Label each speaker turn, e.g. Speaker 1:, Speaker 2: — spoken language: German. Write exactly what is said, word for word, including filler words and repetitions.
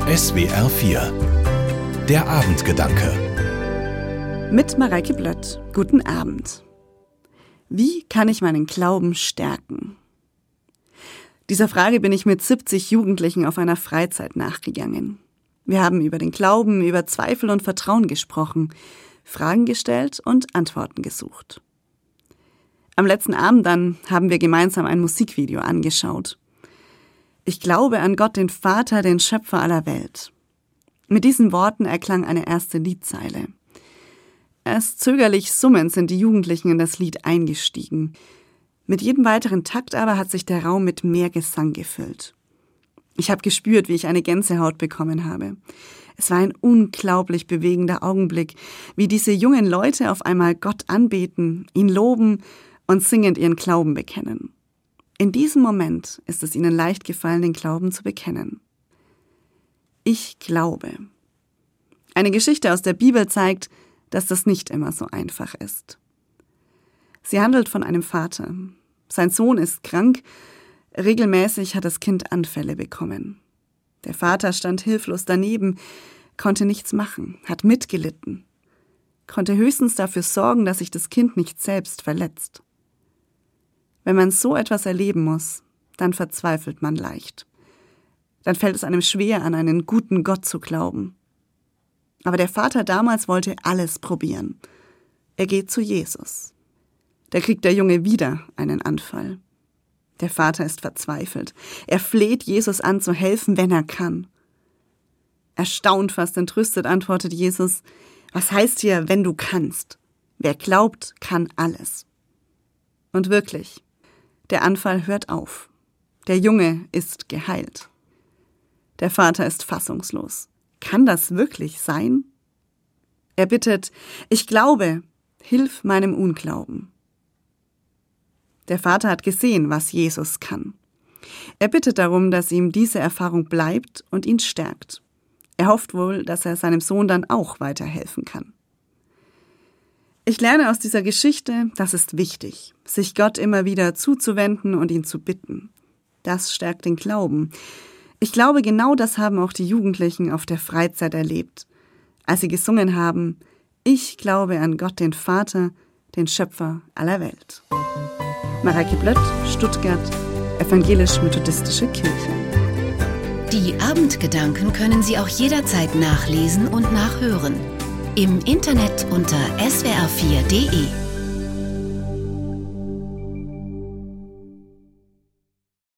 Speaker 1: S W R vier. Der Abendgedanke.
Speaker 2: Mit Mareike Blött. Guten Abend. Wie kann ich meinen Glauben stärken? Dieser Frage bin ich mit siebzig Jugendlichen auf einer Freizeit nachgegangen. Wir haben über den Glauben, über Zweifel und Vertrauen gesprochen, Fragen gestellt und Antworten gesucht. Am letzten Abend dann haben wir gemeinsam ein Musikvideo angeschaut. Ich glaube an Gott, den Vater, den Schöpfer aller Welt. Mit diesen Worten erklang eine erste Liedzeile. Erst zögerlich summend sind die Jugendlichen in das Lied eingestiegen. Mit jedem weiteren Takt aber hat sich der Raum mit mehr Gesang gefüllt. Ich habe gespürt, wie ich eine Gänsehaut bekommen habe. Es war ein unglaublich bewegender Augenblick, wie diese jungen Leute auf einmal Gott anbeten, ihn loben und singend ihren Glauben bekennen. In diesem Moment ist es ihnen leicht gefallen, den Glauben zu bekennen. Ich glaube. Eine Geschichte aus der Bibel zeigt, dass das nicht immer so einfach ist. Sie handelt von einem Vater. Sein Sohn ist krank. Regelmäßig hat das Kind Anfälle bekommen. Der Vater stand hilflos daneben, konnte nichts machen, hat mitgelitten, konnte höchstens dafür sorgen, dass sich das Kind nicht selbst verletzt. Wenn man so etwas erleben muss, dann verzweifelt man leicht. Dann fällt es einem schwer, an einen guten Gott zu glauben. Aber der Vater damals wollte alles probieren. Er geht zu Jesus. Da kriegt der Junge wieder einen Anfall. Der Vater ist verzweifelt. Er fleht Jesus an, zu helfen, wenn er kann. Erstaunt, fast entrüstet, antwortet Jesus: Was heißt hier, wenn du kannst? Wer glaubt, kann alles. Und wirklich, der Anfall hört auf. Der Junge ist geheilt. Der Vater ist fassungslos. Kann das wirklich sein? Er bittet: Ich glaube, hilf meinem Unglauben. Der Vater hat gesehen, was Jesus kann. Er bittet darum, dass ihm diese Erfahrung bleibt und ihn stärkt. Er hofft wohl, dass er seinem Sohn dann auch weiterhelfen kann. Ich lerne aus dieser Geschichte, das ist wichtig, sich Gott immer wieder zuzuwenden und ihn zu bitten. Das stärkt den Glauben. Ich glaube, genau das haben auch die Jugendlichen auf der Freizeit erlebt, als sie gesungen haben: Ich glaube an Gott, den Vater, den Schöpfer aller Welt. Mareike Blött, Stuttgart, Evangelisch-Methodistische Kirche.
Speaker 3: Die Abendgedanken können Sie auch jederzeit nachlesen und nachhören. Im Internet unter S W R vier punkt de.